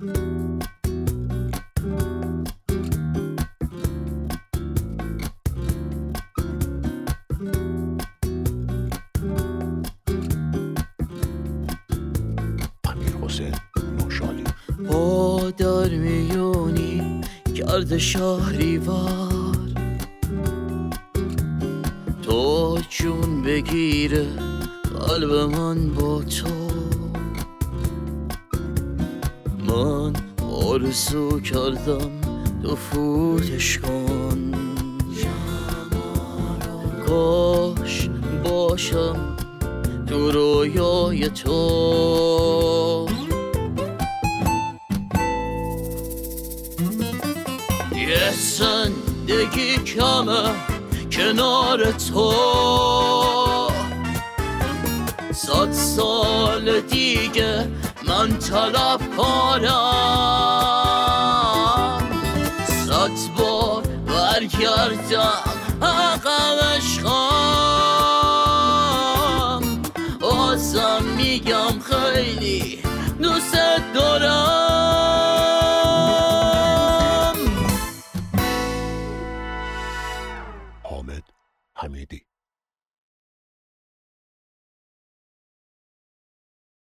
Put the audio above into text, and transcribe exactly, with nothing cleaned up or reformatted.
امیر حسین نوشالی. با در میونی کرده شهریور، تو جون بگیره قلب من با تو. من آرزو کردم تو فوتش کن، کاش باشم تو رویای تو. یه زندگی کمه کنار تو، صد سال دیگه من طلبکارم، صد بار برگردم عقب عشقم، بازم میگم خیلی دوست دارم. حامد حمیدی.